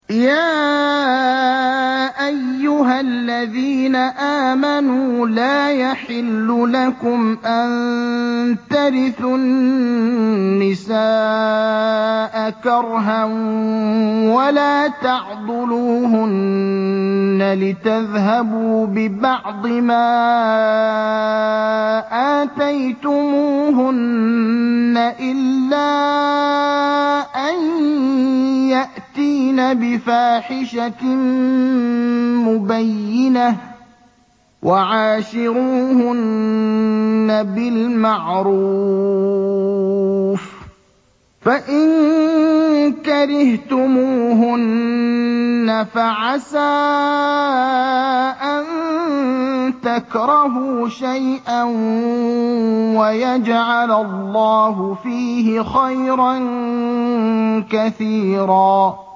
يَا أَيُّهَا الَّذِينَ آمَنُوا لَا يَحِلُّ لَكُمْ أَن تَرِثُوا النِّسَاءَ كَرْهًا وَلَا تَعْضُلُوهُنَّ لِتَذْهَبُوا بِبَعْضِ مَا آتَيْتُمُوهُنَّ إِلَّا أَن يَأْتِينَ بِفَاحِشَةٍ مُّبَيِّنَةٍ ۚ وَعَاشِرُوهُنَّ بِالْمَعْرُوفِ ۚ فَإِن كَرِهْتُمُوهُنَّ فَعَسَىٰ أَن تَكْرَهُوا شَيْئًا وَيَجْعَلَ اللَّهُ فِيهِ خَيْرًا كَثِيرًا.